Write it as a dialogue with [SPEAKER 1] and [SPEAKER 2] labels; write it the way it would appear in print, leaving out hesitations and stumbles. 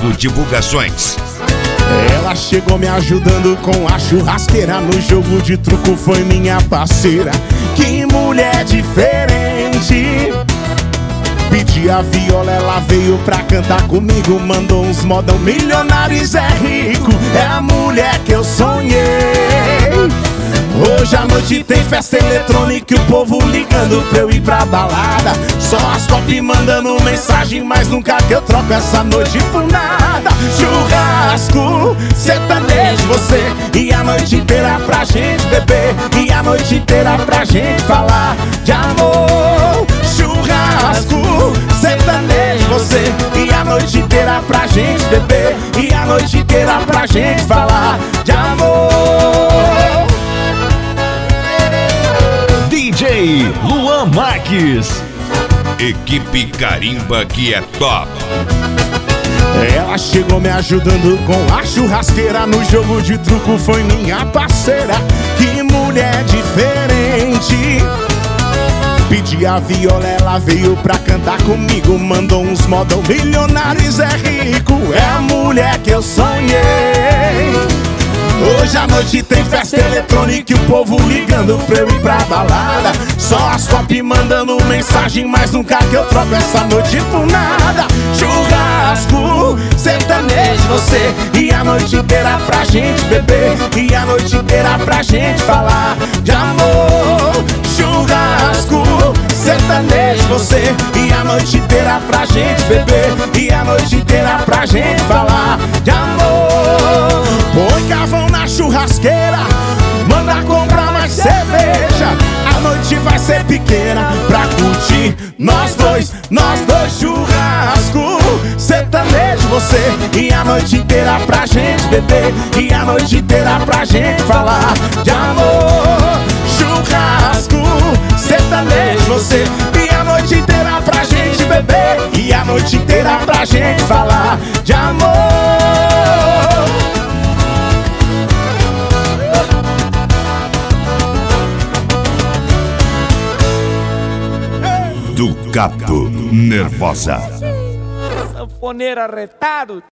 [SPEAKER 1] Capo Divulgações.
[SPEAKER 2] Ela chegou me ajudando com a churrasqueira. No jogo de truco foi minha parceira. Que mulher diferente. Pedi a viola, ela veio pra cantar comigo. Mandou uns modão, milionários é rico. É a mulher que eu sonhei. Hoje à noite tem festa eletrônica e o povo ligando pra eu ir pra balada. Só as top mandando mensagem, mas nunca que eu troco essa noite por nada. Churrasco, sertanejo, você e a noite inteira pra gente beber. E a noite inteira pra gente falar de amor. Churrasco, sertanejo, você e a noite inteira pra gente beber. E a noite inteira pra gente falar de amor.
[SPEAKER 3] DJ Luan Marques.
[SPEAKER 1] Equipe Carimba que é top.
[SPEAKER 2] Ela chegou me ajudando com a churrasqueira. No jogo de truco foi minha parceira. Que mulher diferente. Pedi a viola, ela veio pra cantar comigo. Mandou uns modão, milionários é rico. É a mulher que eu sonhei. Hoje à noite tem festa eletrônica e o povo ligando pra eu ir pra balada. Só as top mandando mensagem, mas nunca que eu troco essa noite por nada. Churrasco, sertanejo, você e a noite inteira pra gente beber. E a noite inteira pra gente falar de amor. Churrasco, sertanejo, você e a noite inteira pra gente beber. E a noite inteira pra gente falar de amor. Põe carvão na churrasqueira, manda comprar mais cerveja. A noite vai ser pequena pra curtir nós dois. Churrasco, sertanejo, você e a noite inteira pra gente beber. E a noite inteira pra gente falar de amor. Churrasco, sertanejo, você e a noite inteira pra gente beber. E a noite inteira pra gente falar de amor.
[SPEAKER 1] Do Capo Nervosa.
[SPEAKER 4] Sanfoneiro arretado.